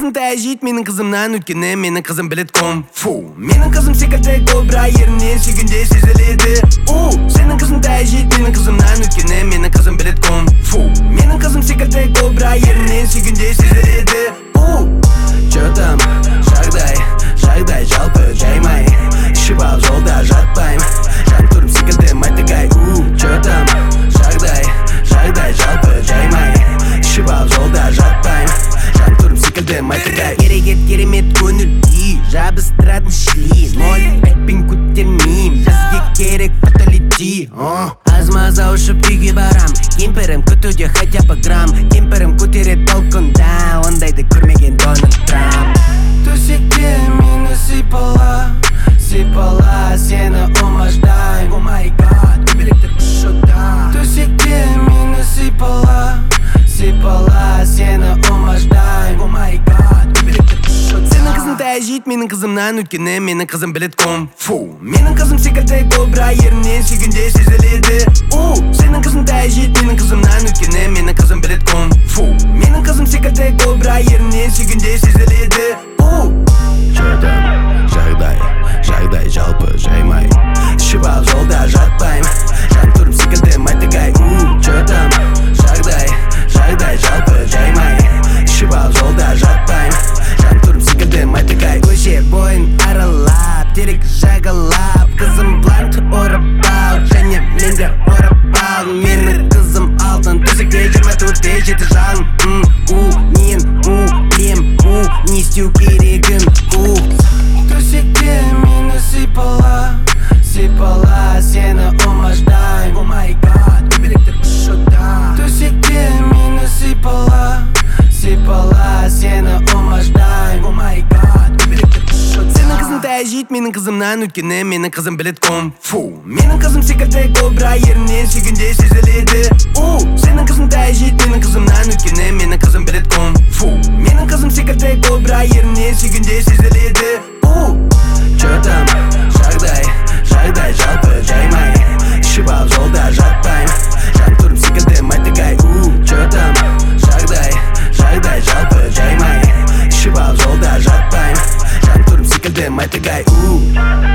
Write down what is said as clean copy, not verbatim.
қызың тәжит менің қызымнан, өйткені менің қызым білет кунг-фу. Менің қызым секілді кобра ерінен сүйгенде сезіледі. Сенің қызың тәжит менің қызымнан, өйткені менің қызым білет кунг-фу. Менің қызым секілді кобра ерінен сүйгенде сезіледі. Чё там, жағдай жалпы жаймай, ішіп алып жолда жатпайм, жан тұрым секілді майтыгай. Чё там, жағдай жалпы жаймай, ішіп алып жолда жатпайм, жан тұрым секілді майтыгай. Керегет керемет көңіл үй, жабыстыратын шлин, ноль айтпен көтермейм, бізге керек фаталити. Аз-маз ауышып үйге барам, кемпірім күтуде хотя бы грамм, кемпірім көтерет балконда, ондайды көрмеген Дональд Трамп. Төсекте мені сипала, сені умаждайм. О май гад, көбелектер ұшуда. Төсекте мені сипала, сені умаждайм. О май гад, көбелектер ұшуда. Сенің қызың тәжит менің қызымнан, өйткені менің қызым білет кунг-фу. Менің қызым секілді кобра ерінен сүйгенде сезіледі. Сенің қызың тәжит менің қызымнан, өйткені менің қызым білет кунг-фу. Менің қызым секілді кобра ерінен сүйгенде сезіледі. Чё там, жағдай жалпы жаймай, ішіп алып жолда жатпайм, жан тұрым секілді майтыгай. Чё там, жағдай жалпы жаймай, ішіп алып жолда жатпайм, жан тұрым секілді майтыгай. Көше бойын аралап, терек жағалап, қызым блант ұрып ал, және мен де ұрып ал. Менің қызым алтын төсекте 24-те 7 жан. Мен білем, не істеу керегін. Төсекте мені сипала, сені умаждайм. О май гад, көбелектер ұшуда. Төсекте мені сипала, сені умаждайм. О май гад, көбелектер ұшуда. Сенің қызың тәжит менің қызымнан, өйткені менің қызым білет кунг-фу. Менің қызым секілді кобра ерінен сүйгенде сезіледі. Сенің қызың тәжит менің қызымнан, өйткені менің қызым білет кунг-фу. Менің қызым секілді кобра ерінен сүйгенде сезіледі. Чё там, жағдай жалпы жаймай, ішіп алып жолда жатпайм, жан тұрым секілді майтыгай. Чё там, жағдай жалпы жаймай, ішіп алып жолда жатпайм, жан тұрым секілді майтыгай.